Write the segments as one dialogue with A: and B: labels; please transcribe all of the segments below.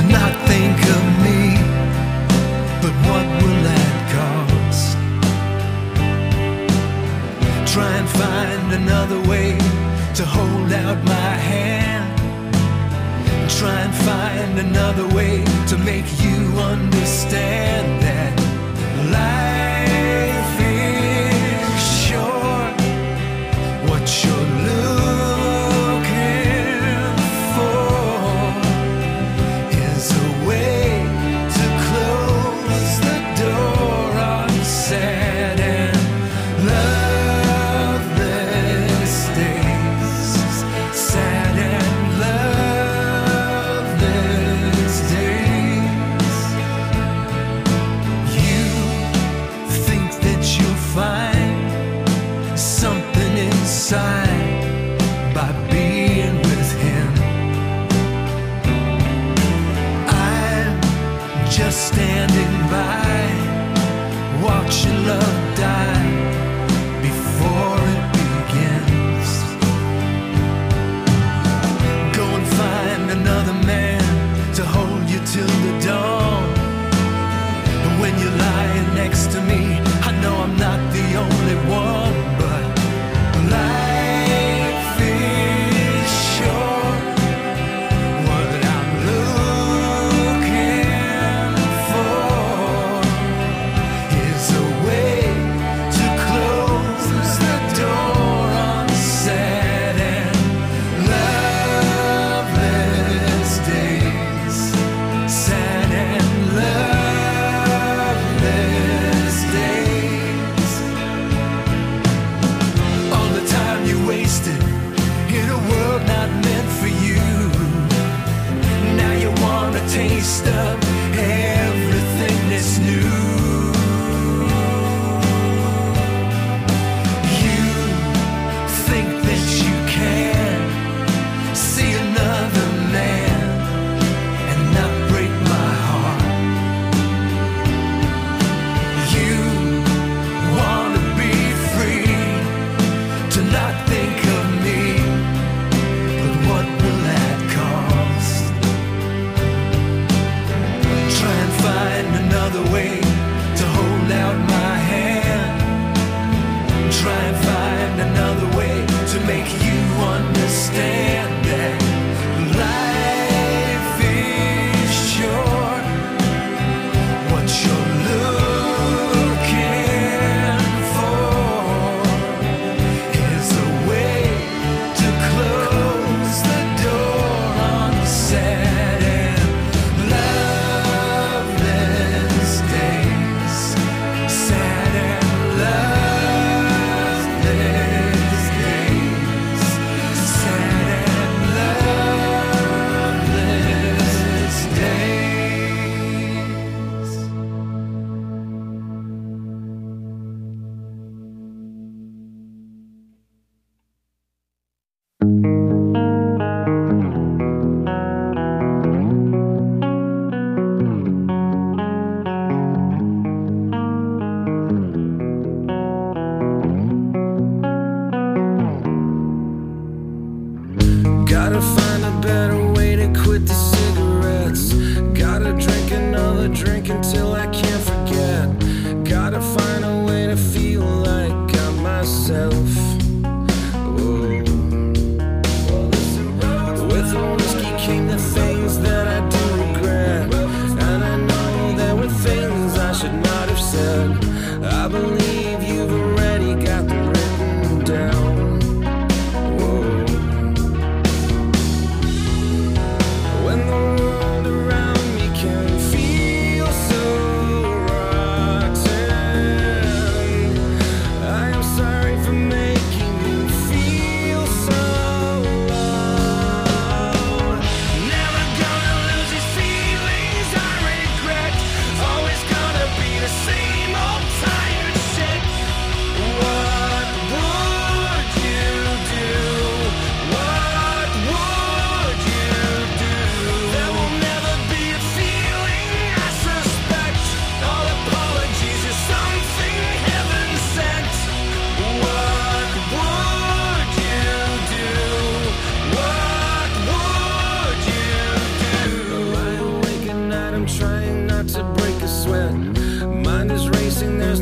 A: to not think of me, but what will that cost? Try and find another way to hold out my hand. Try and find another way to make you understand that life is short. What you're looking for is a way to close the door on sad and loveless days. Sad and loveless days. You think that you'll find something inside by being with him. I'm just standing by, watching love die before it begins. Go and find another man to hold you till the dawn. And when you're lying next to me, I know I'm not the only one, but life is short. What I'm looking for is a way to close the door on sad and loveless days. Sad and loveless days. All the time you wasted in a world not meant for you. Now you want a taste of everything that's new. You think that you can see another man and not break my heart. You want to be free, to not think of me, but what will that cost? Try and find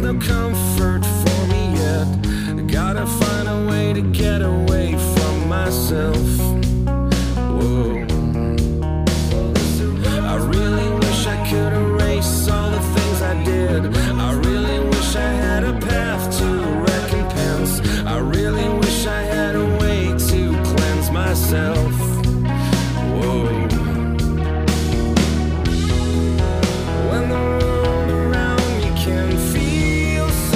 B: no comfort for me yet. Gotta find a way to get away from myself. Whoa. I really wish I could erase all the things I did. I really wish I had a path to recompense. I really wish I had a way to cleanse myself. Whoa. When the world around me can feel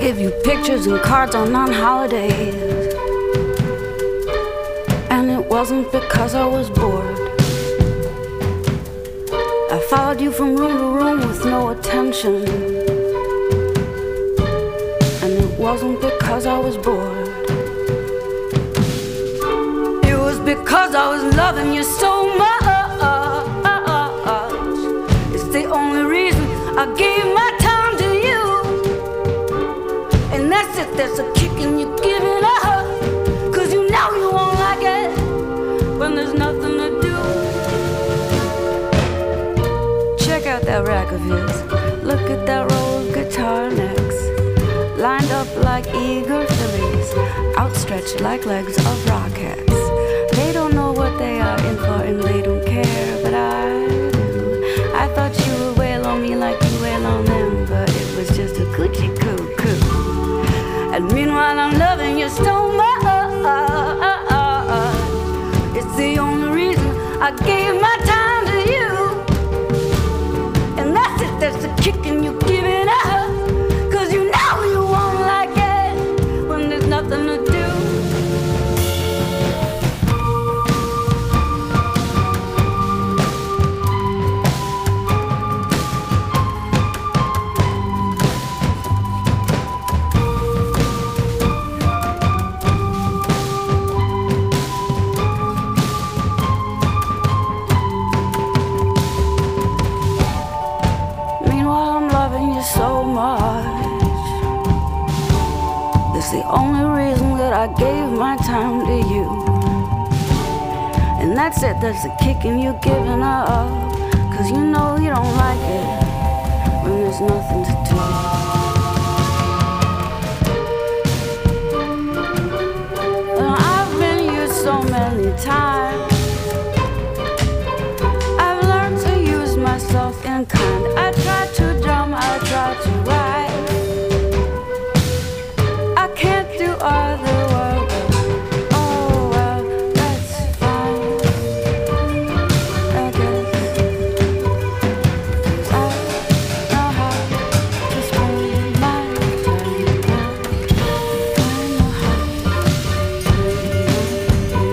C: give you pictures and cards on non-holidays. And it wasn't because I was bored. I followed you from room to room with no attention. And it wasn't because I was bored. It was because I was loving you so much. It's the only reason I gave my time to you. And that's it, there's a kick in you giving up. Cause you know you won't like it when there's nothing to do. Check out that rack of his. Look at that row of guitar necks, lined up like eager fillies, outstretched like legs of rockets. They don't know what they are in for and they don't care, but I do. I thought you would wail on me like you wail on them, but it was just a coochie coo coo. And meanwhile I'm loving you so much. It's the only reason I gave my time to you. And that's it, that's the kick in you giving up. Cause you know you won't like it when there's nothing to do. So much. It's the only reason that I gave my time to you. And that's it, that's the kick in you giving up. Cause you know you don't like it when there's nothing to do. And I've been used so many times. I've learned to use myself in kind. I tried to drum, I tried to write. I can't do other work. Oh well, that's fine, I guess. 'Cause I know how to spend my time now. I know how to spend my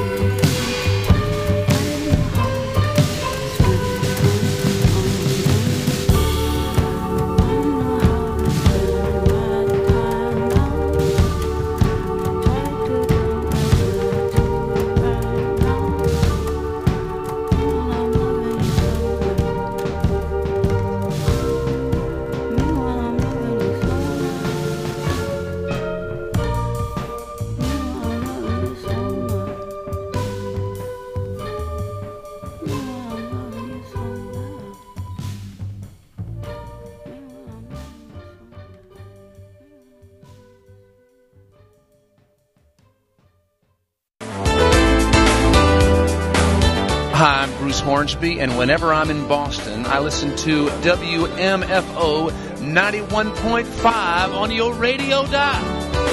D: Hi, I'm Bruce Hornsby, and whenever I'm in Boston, I listen to WMFO 91.5 on your radio dial.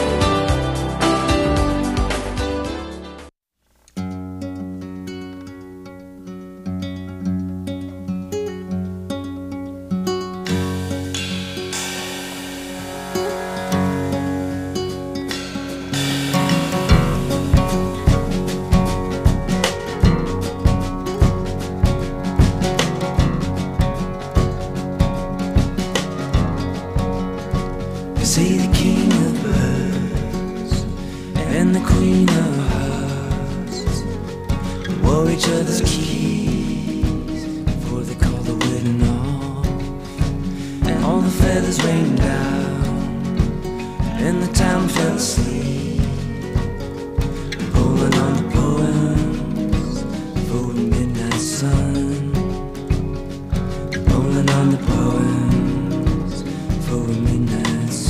A: See the king of birds and the queen of hearts wore each other's keys before they called the wedding off. And all the feathers rained down and the town fell asleep, pulling on the poems for the midnight sun, pulling on the poems for the midnight sun.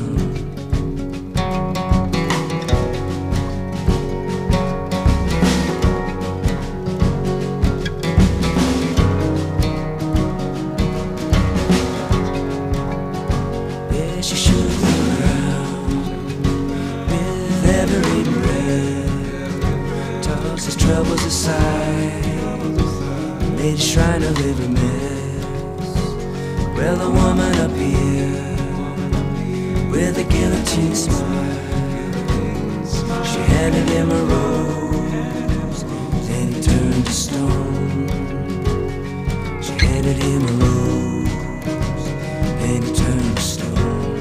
A: She shook the ground with every breath, tossed his troubles aside, made a shrine of every mess. Well, a woman up here with a guillotine
E: cheek smile. She handed him a rose, then he turned to stone. She handed him a rose, then he turned to stone.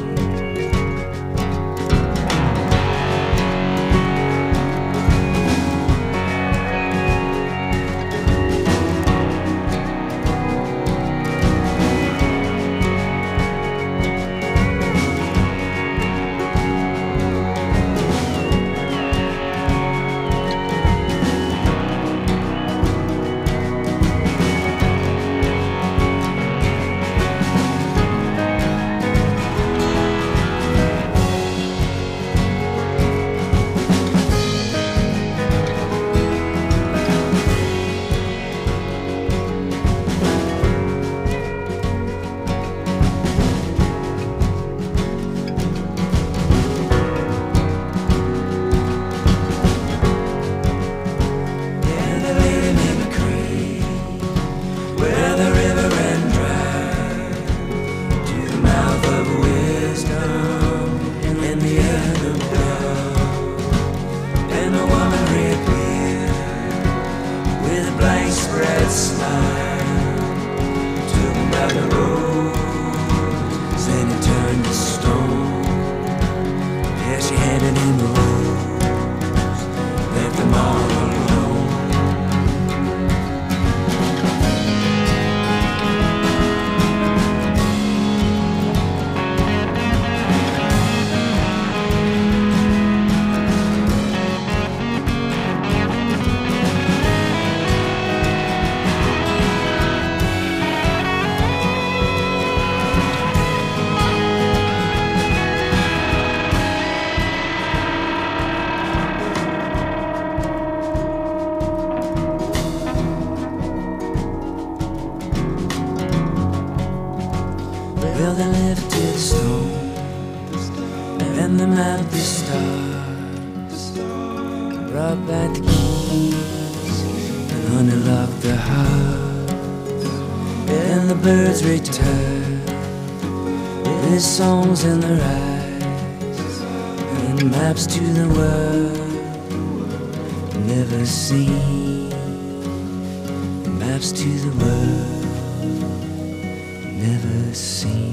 E: Well, they lifted the stone and they mapped the stars, brought back the keys and honey locked the heart. And the birds returned with songs in their eyes and maps to the world never seen, maps to the world never seen.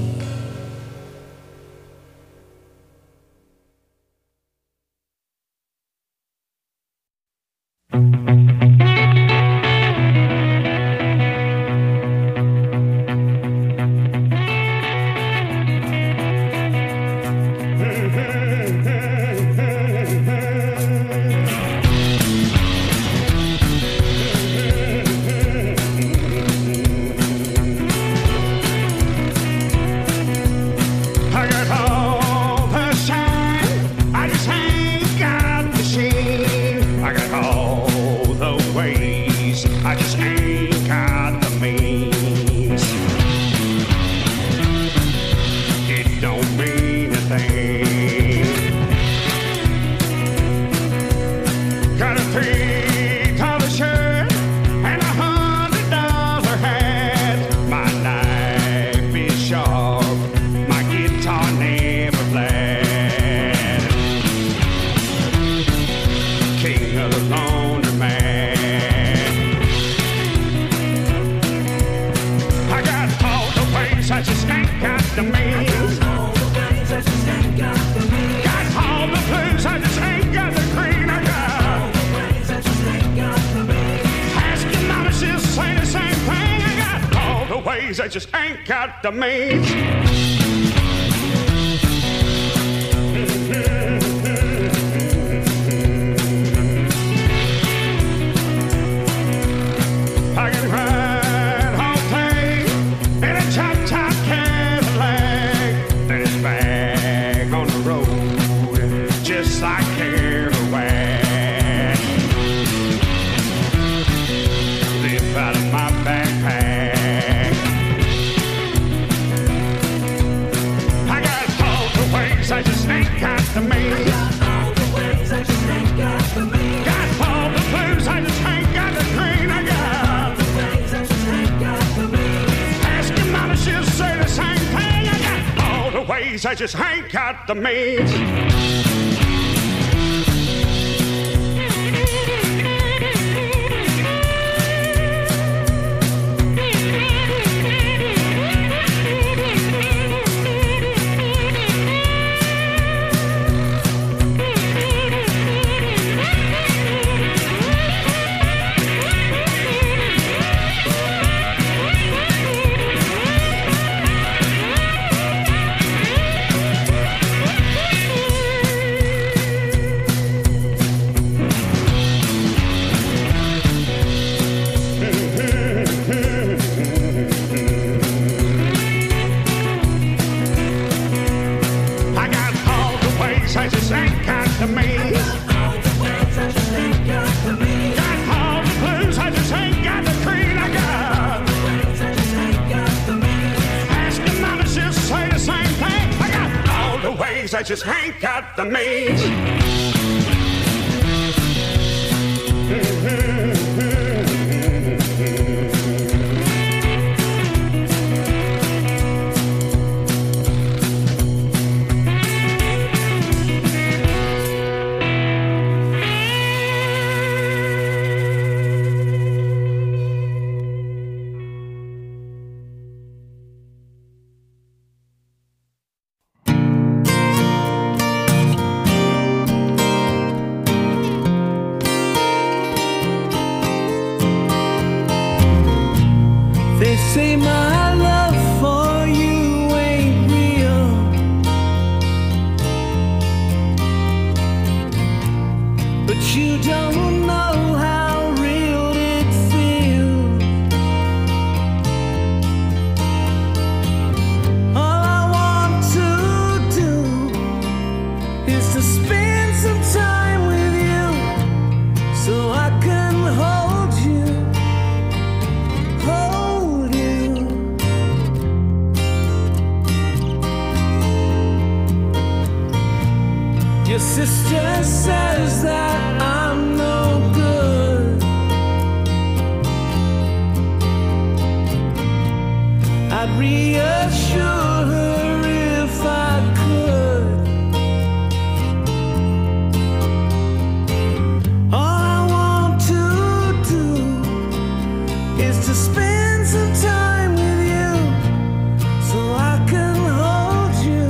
F: I just ain't got the means. I can ride all day in a top Cadillac, then it's back on the road, just like Kerouac. Live out of my backpack. ways, I just ain't got the means. I just ain't got the means.
E: Say my love for you ain't real, but you don't know how real it feels. All I want to do is to spend some time with you so I can hold you. Your sister says that I'm no good. I'd reassure her if I could. All I want to do is to spend some time with you so I can hold you.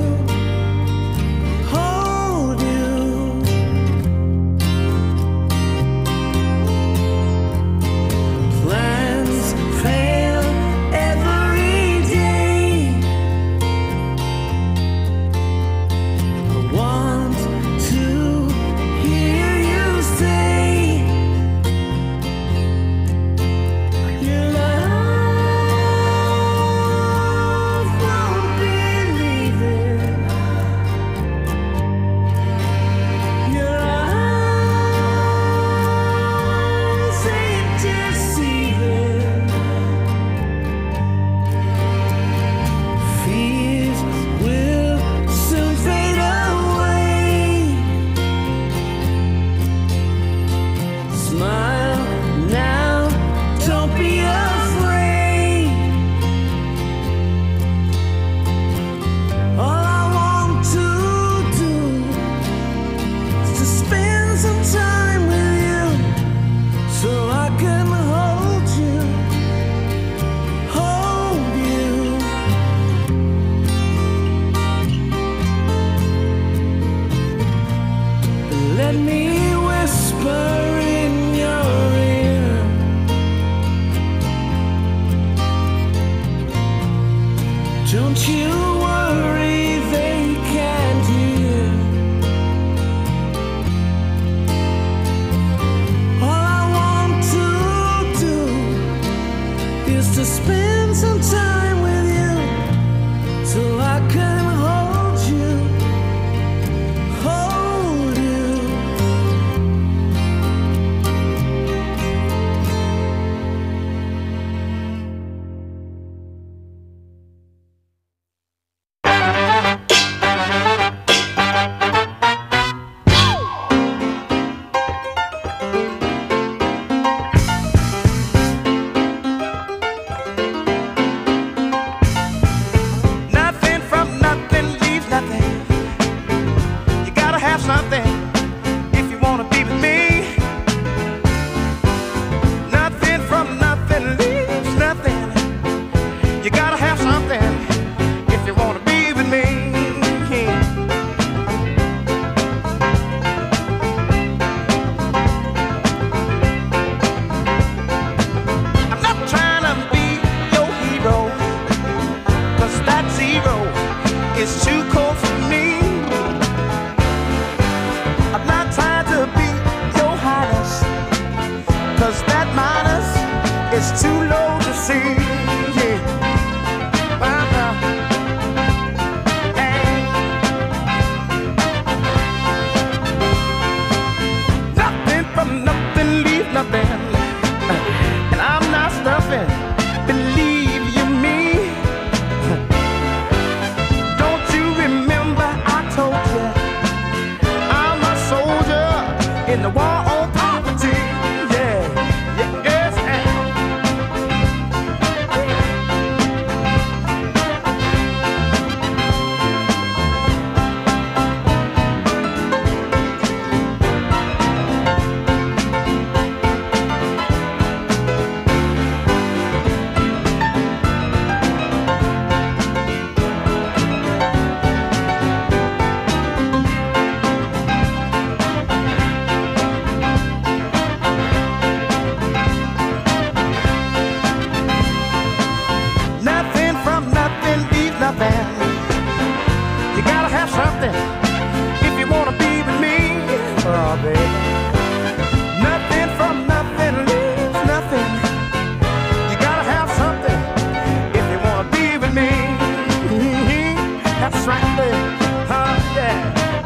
F: something if you wanna be with me. Oh, baby. Nothing from nothing leaves nothing. You gotta have something if you wanna be with me. That's right, baby. Yeah.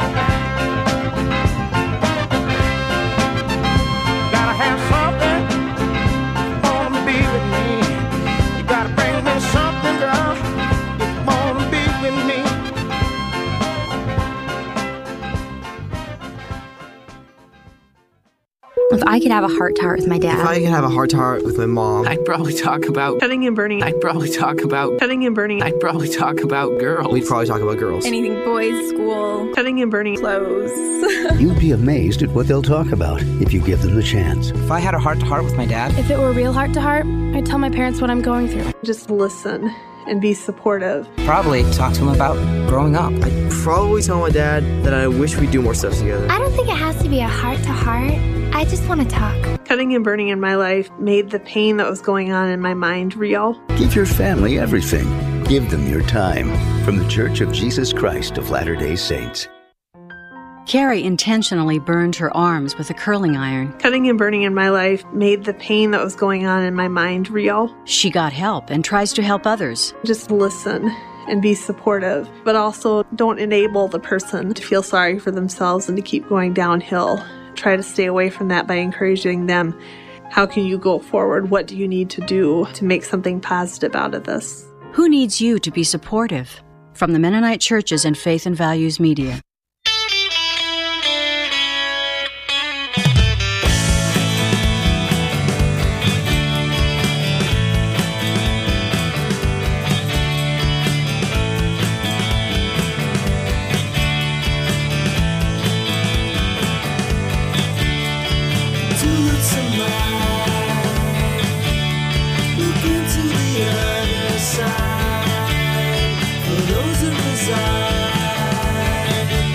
F: Gotta have something if you wanna be with me. You gotta bring me something, girl, if you wanna be with me.
G: If I could have a heart-to-heart with my dad.
H: If I could have a heart-to-heart with my mom.
I: I'd probably talk about cutting and burning. I'd probably talk about cutting and burning. I'd probably talk about girls.
H: We'd probably talk about girls.
J: Anything boys, school,
I: cutting and burning,
J: clothes.
K: You'd be amazed at what they'll talk about if you give them the chance.
H: If I had a heart-to-heart with my dad.
L: If it were real heart-to-heart, I'd tell my parents what I'm going through.
I: Just listen and be supportive.
H: Probably talk to him about growing up. I'd probably tell my dad that I wish we'd do more stuff together.
M: I don't think it has to be a heart-to-heart. I just want to talk.
I: Cutting and burning in my life made the pain that was going on in my mind real.
K: Give your family everything. Give them your time. From the Church of Jesus Christ of Latter-day Saints.
N: Carrie intentionally burned her arms with a curling iron.
I: Cutting and burning in my life made the pain that was going on in my mind real.
N: She got help and tries to help others.
I: Just listen and be supportive, but also don't enable the person to feel sorry for themselves and to keep going downhill. Try to stay away from that by encouraging them. How can you go forward? What do you need to do to make something positive out of this?
N: Who needs you to be supportive? From the Mennonite Churches and Faith and Values Media.
A: For those who reside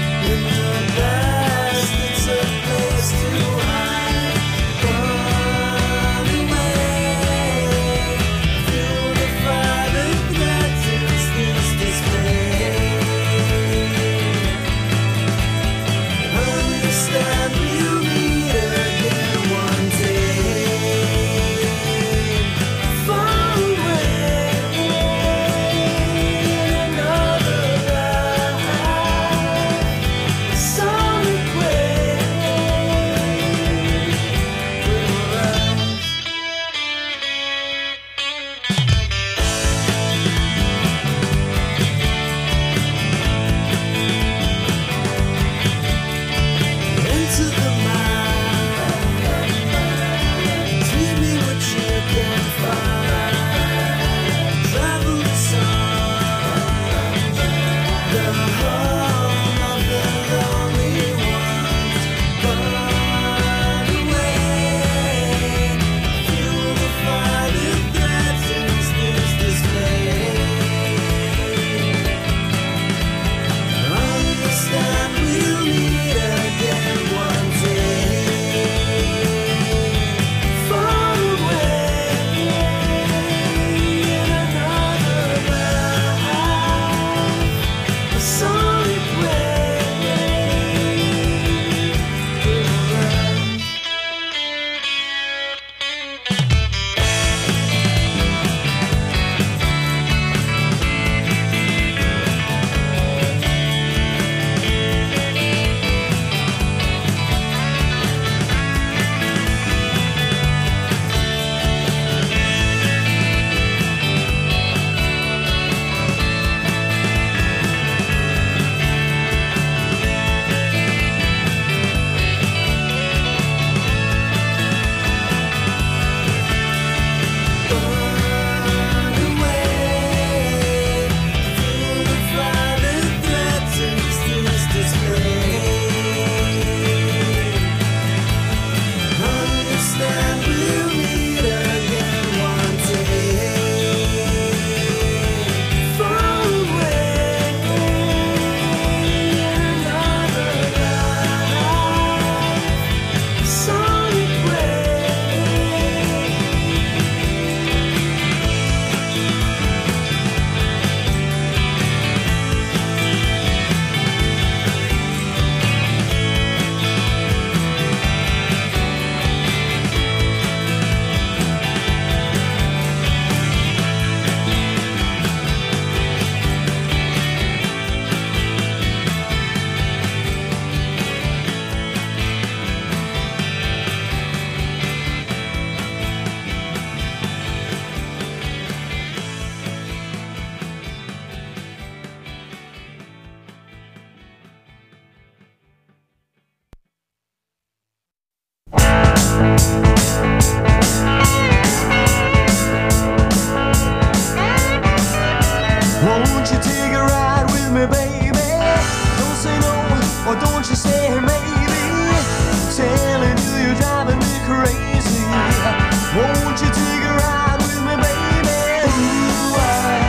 A: Won't you take a ride with me, baby? Don't say no, or don't you say maybe. Telling you you're driving me crazy. Won't you take a ride with me, baby? Ooh,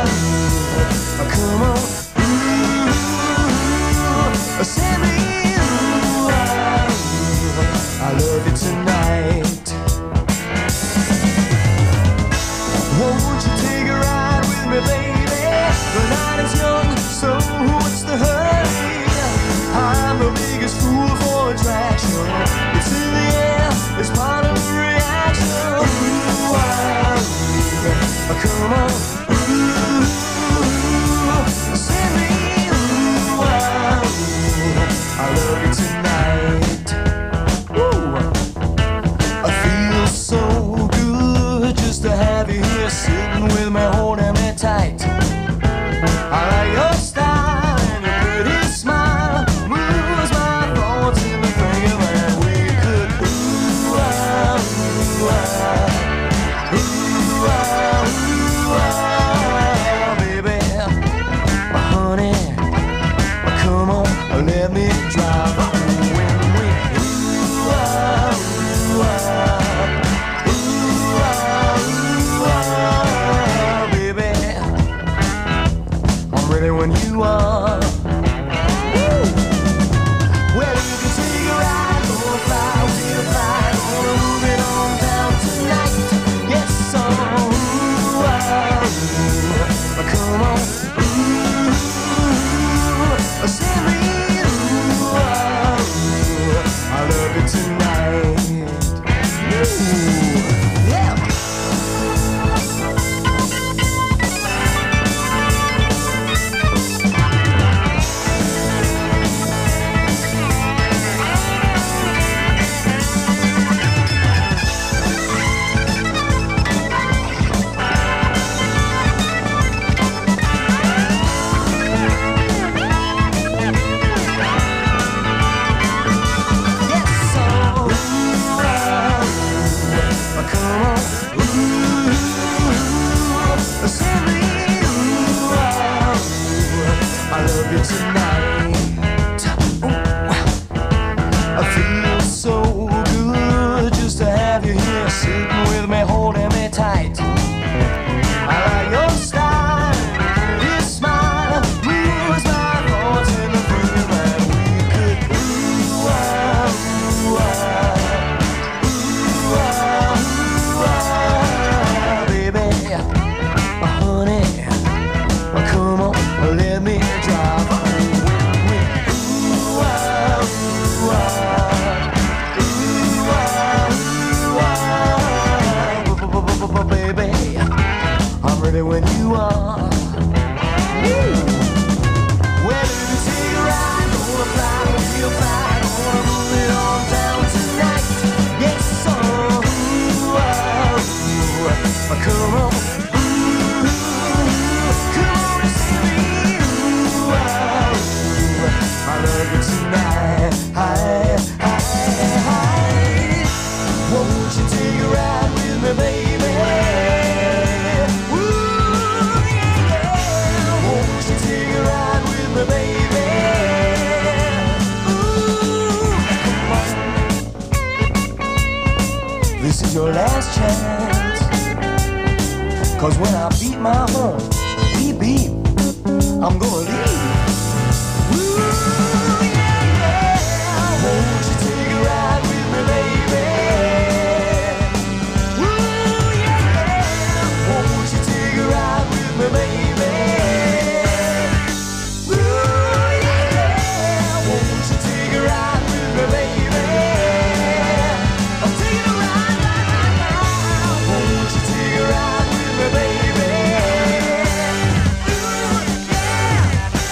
A: come on. Ooh, send me. Ooh, I love you tonight. Won't you take a ride with me, baby? The night is young, so what's the hurry? I'm the biggest fool for attraction. It's in the air, it's part of the reaction. Ooh, come on. Ooh, send me. Ooh, I love you tonight. Ooh, I feel so good just to have you here sitting with me, holding me tight. I like your style and your pretty smile. Moves my thoughts in the thinking that we could ooh, baby, honey, come on, let me drive. When we baby, I'm ready when you are. Woo! Well, you can take a ride, gonna fly, we'll fly, gonna move it on down tonight. Yes, so come on. Ooh, send me. Ooh, I love you tonight. Ooh, yeah. Tonight, I feel so good just to have you here sitting with me, holding me tight. I like your style, your smile, moves my thoughts in the feeling that we could baby, honey, come on, let me drive. Baby, I'm ready when you are. Woo! Well, if you take a ride, gonna fly, we'll fly, gonna move it on down tonight. Yes, so come on. Come on and see me. I love you tonight. Won't you take a ride with me, baby? Ooh, yeah. Won't you take a ride with me, baby? Ooh, come on. This is your last chance. 'Cause when I beat my horn, beep beep, I'm gonna leave. Ooh, yeah. Won't you take a ride with me, baby? Ooh, yeah. Won't you take a ride with me, baby? Ooh, yeah. Won't you take a ride with me, baby? I'm taking a ride right now. Won't you take a ride with me, baby? Ooh, yeah.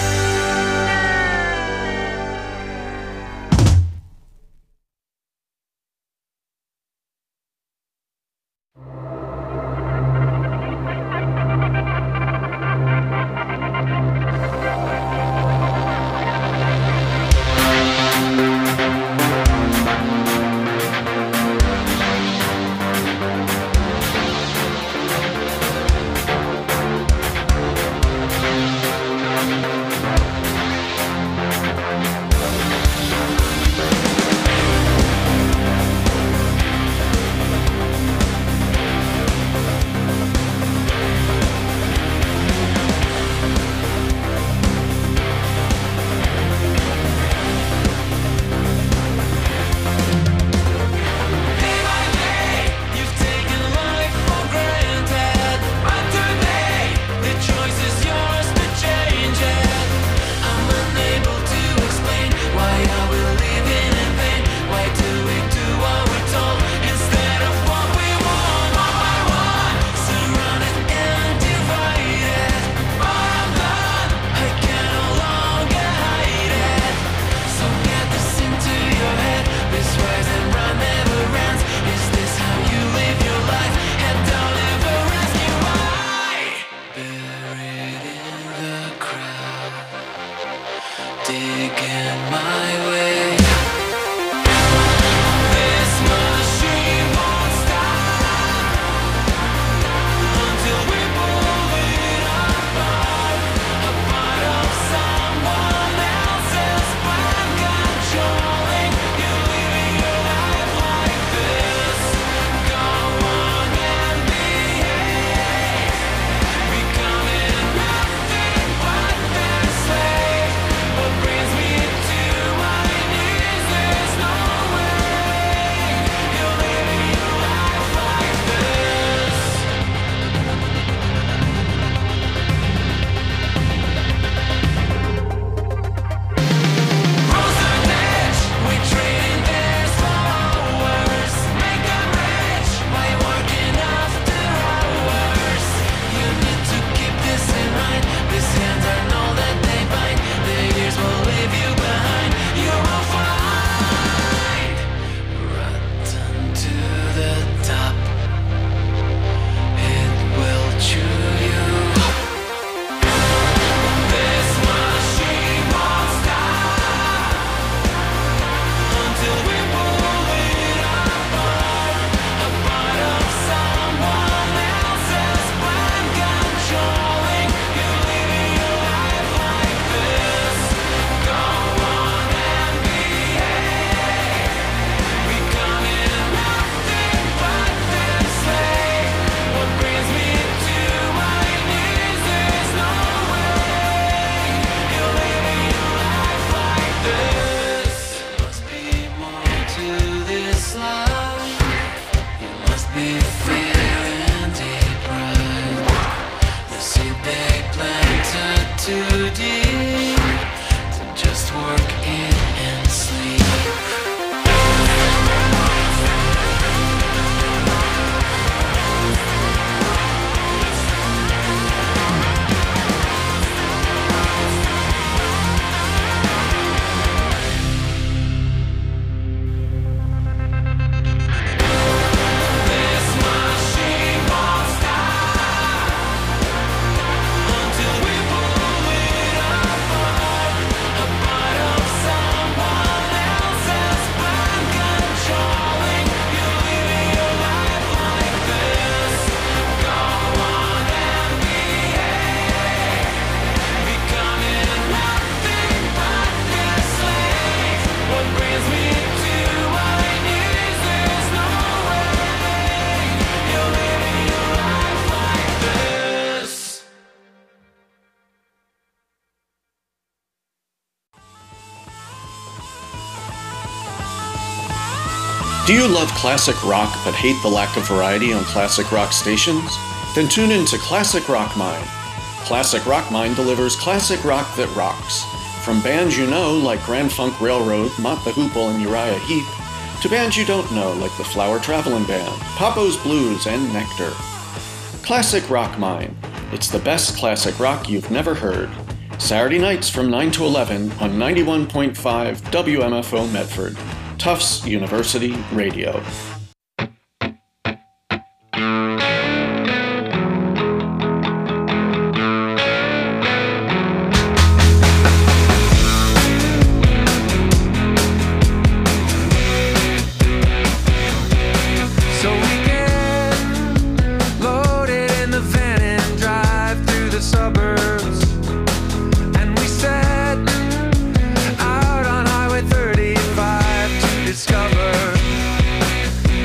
J: Do you love classic rock but hate the lack of variety on classic rock stations? Then tune in to Classic Rock Mine. Classic Rock Mine delivers classic rock that rocks. From bands you know like Grand Funk Railroad, Mott the Hoople, and Uriah Heep, to bands you don't know like the Flower Traveling Band, Papo's Blues, and Nectar. Classic Rock Mine. It's the best classic rock you've never heard. Saturday nights from 9 to 11 on 91.5 WMFO Medford. Tufts University Radio.
B: Discover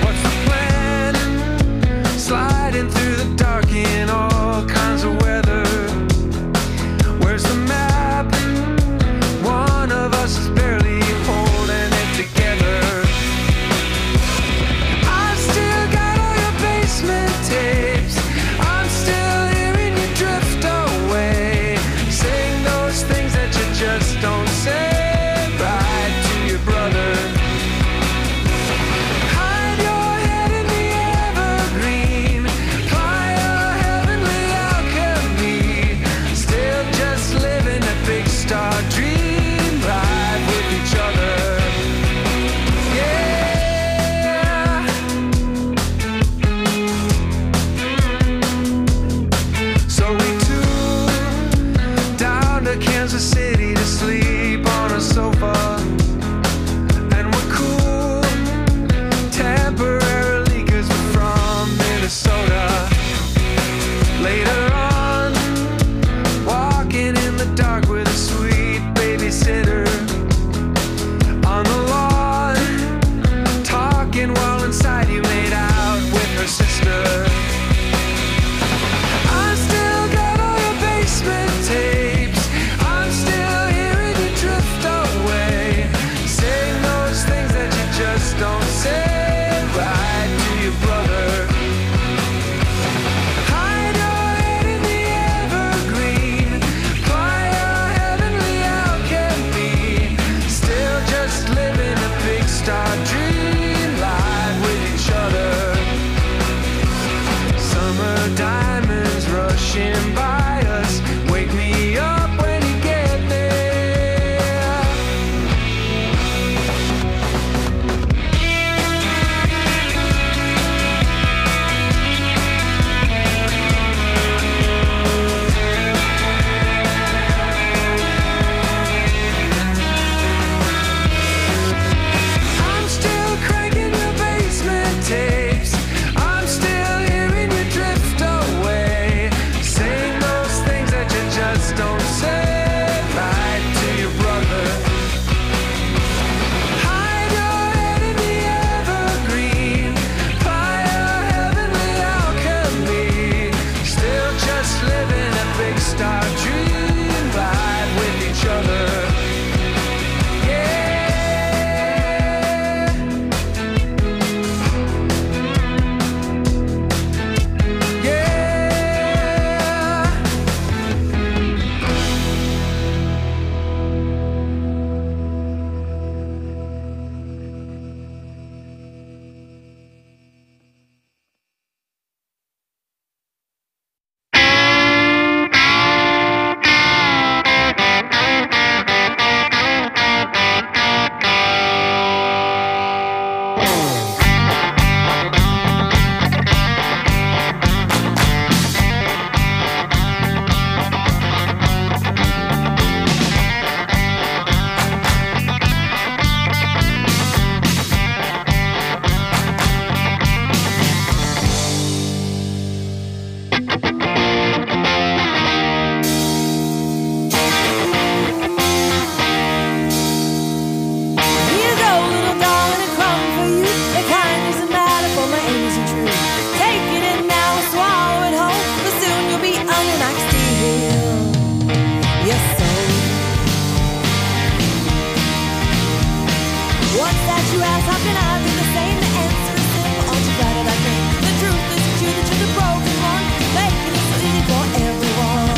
O: What's that you ask? How can I be the same? The answer is simple. Aren't you glad that I came? The truth is that you're the broken one, making it so easy for everyone.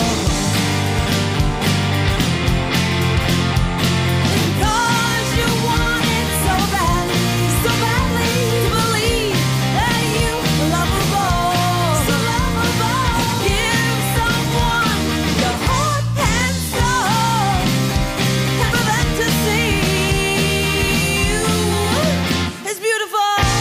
O: Because you want it so badly to believe that you are lovable, so lovable. Give someone your heart and soul, and for them to see you is beautiful.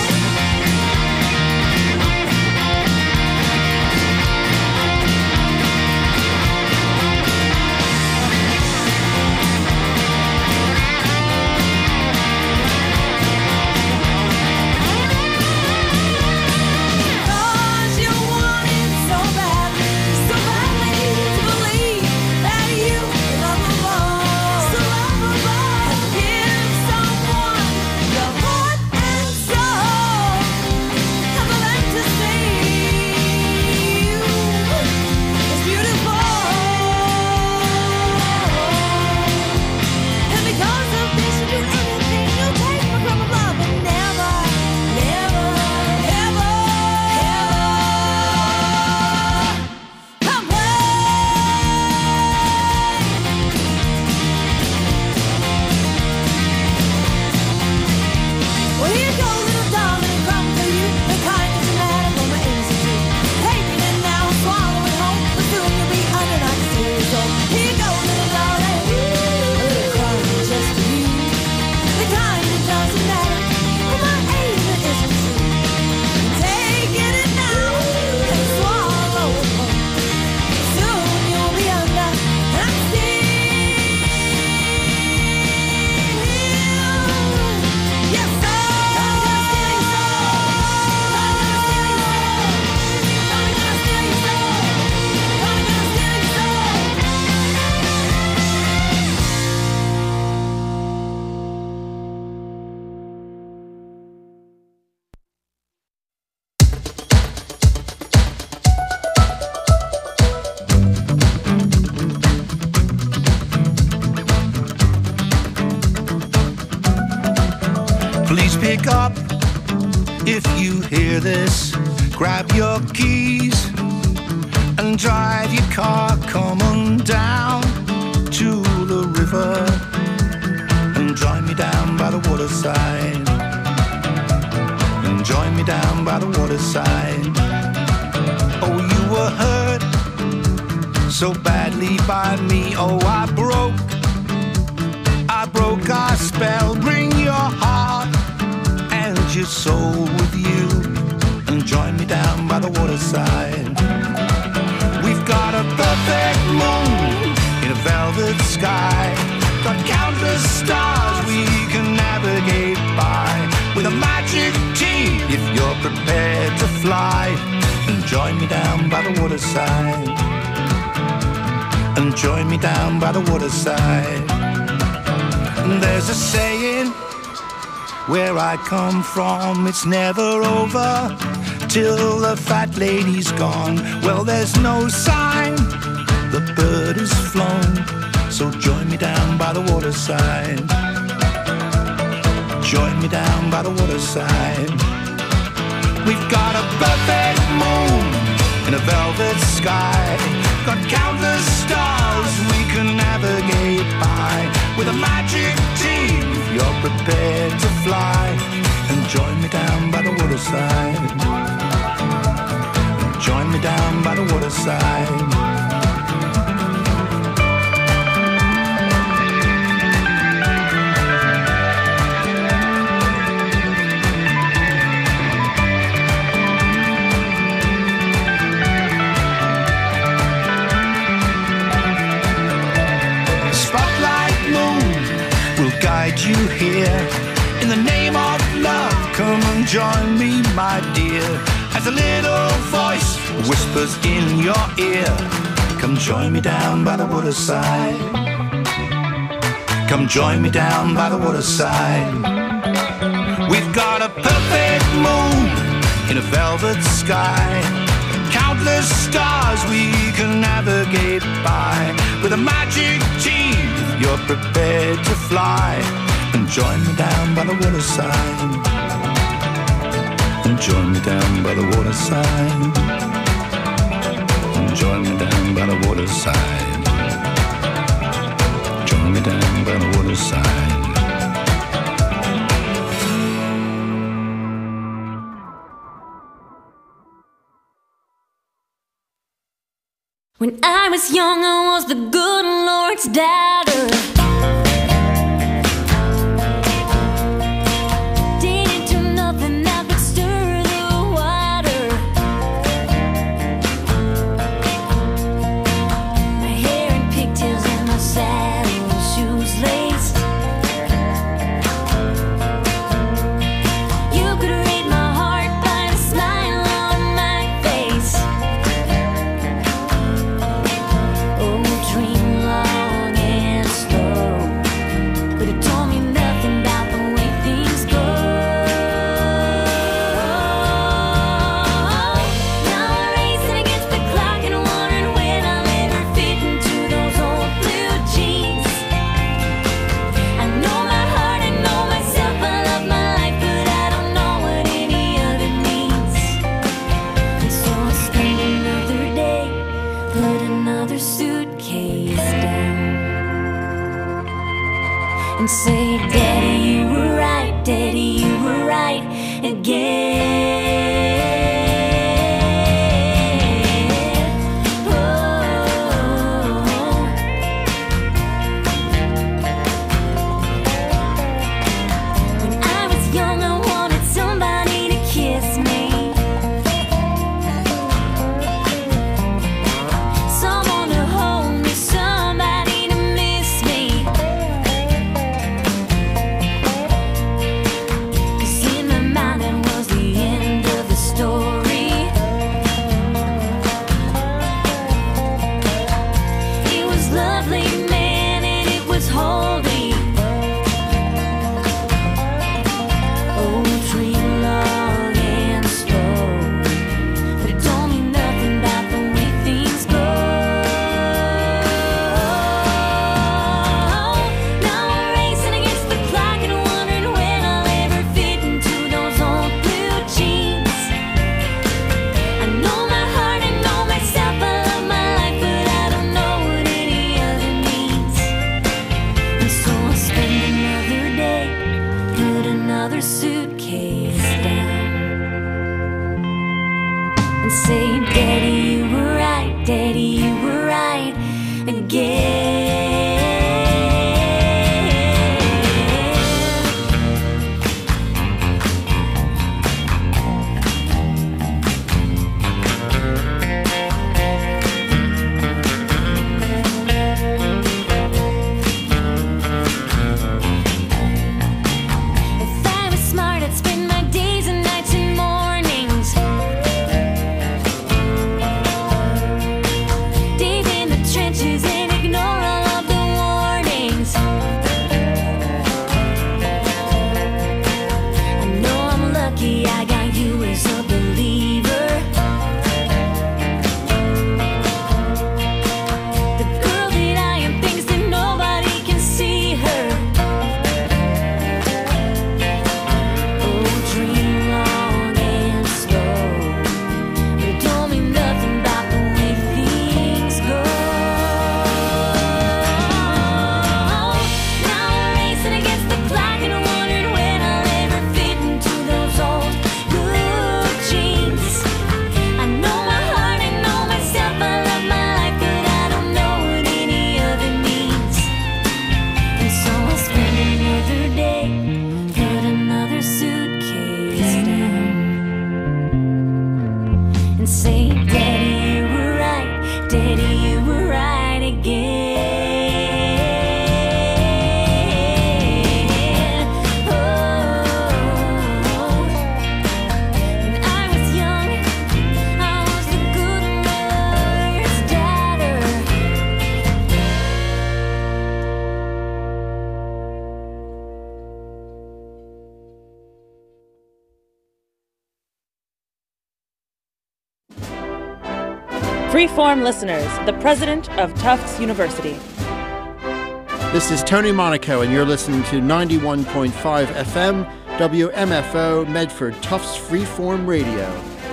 O: Because you want it so badly to believe that you are lovable, so lovable. Give someone your heart and soul, and for them to see you is beautiful. And because of this, you do anything you take from a love, but never, never, ever, ever complain. Well, here goes little darling, come for you. The kind that's dramatic on my innocent truth. Taking it now, swallow it whole, but soon you'll be under 96 years old. Here goes little darling, a little crying just for you. The kind that doesn't matter, but my age it isn't true. Taking it now and swallow it whole. Soon you'll be under 96. Yes, sir.
A: Please pick up if you hear this. Grab your keys and drive your car. Come on down to the river and join me down by the waterside. And join me down by the waterside. Oh, you were hurt so badly by me. Oh, I broke our spell. Bring your heart and your soul with you and join me down by the waterside. We've got a perfect moon in a velvet sky. Got countless stars we can navigate by. With a magic team if you're prepared to fly. And join me down by the waterside. And join me down by the waterside. There's a saying where I come from, it's never over till the fat lady's gone. Well, there's no sign the bird has flown, so join me down by the waterside. Join me down by the waterside. We've got a perfect moon in a velvet sky. Got countless stars we can navigate by. With a magic team, if you're prepared to fly. And join me down by the waterside. And join me down by the waterside. Guide you here in the name of love. Come and join me, my dear, as a little voice whispers in your ear. Come join me down by the waterside. Come join me down by the waterside. We've got a perfect moon in a velvet sky. Countless stars we can navigate by. With a magic team, you're prepared to fly. and join me down by the waterside. And join me down by the waterside. And join me down by the waterside. Join me down by the waterside.
O: When I was young, I was the good Lord's daughter. Didn't do nothing that could stir the water. My hair in pigtails and my saddle shoes laced. You could read my heart by the smile on my face. Dream long and slow, but it told me nothing about the way things go. Now I'm racing against the clock and wondering when I'll ever fit into those old blue jeans. I know my heart, I know myself, I love my life, but I don't know what any of it means. And so I spend another day, put another suitcase down, and say, Daddy, you were right, Daddy, you were right again. Oh. When I was young, I wanted somebody to kiss me. Someone to hold me, somebody to miss me. 'Cause in my mind that was the end of the story. It was lovely, man, and it was holy. Oh, dream long and slow, but it told me nothing about the way things go. Now I'm racing against the clock and wondering when I'll ever fit into those old blue jeans. I know my heart, I know myself, I love my life, but I don't know what any of it means. And so I'll spend another day, put another suitcase down, and say, Daddy, you were right, Daddy, you were right again. If I was smart, I'd spend my days and nights and mornings deep in the trenches and ignore all of the warnings. I know I'm lucky I got you as a believer. The girl that I am thinks that nobody can see her. Oh, dream long and slow, but it told me nothing about the way things go. Now I'm racing against the clock and wondering when I'll ever fit into those old blue jeans. I know my heart, I know myself, I love my life, but I don't know what any of it means. And so I'll spend another day, put another suitcase down, and say, Daddy, you were right, Daddy, you were right again. Oh. When I was young, I was the good Lord's daughter.
P: Freeform listeners, the president of Tufts University. This is Tony Monaco, and you're listening to 91.5 FM, WMFO, Medford Tufts Freeform Radio.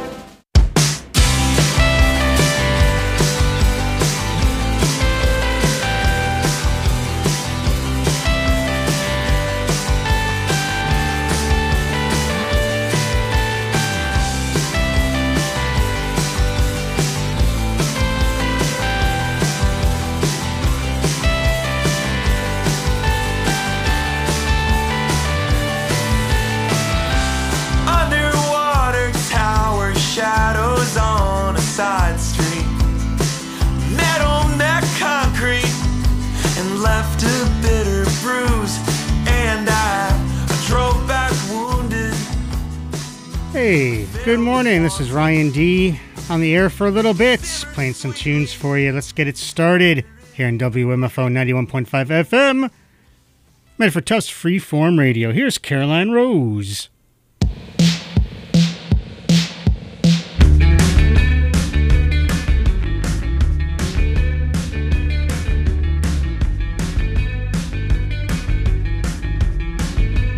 Q: Hey, good morning. This is Ryan D. on the air for a little bit, playing some tunes for you. Let's get it started here in WMFO 91.5 FM, Medford Tufts Freeform Radio. Here's Caroline Rose.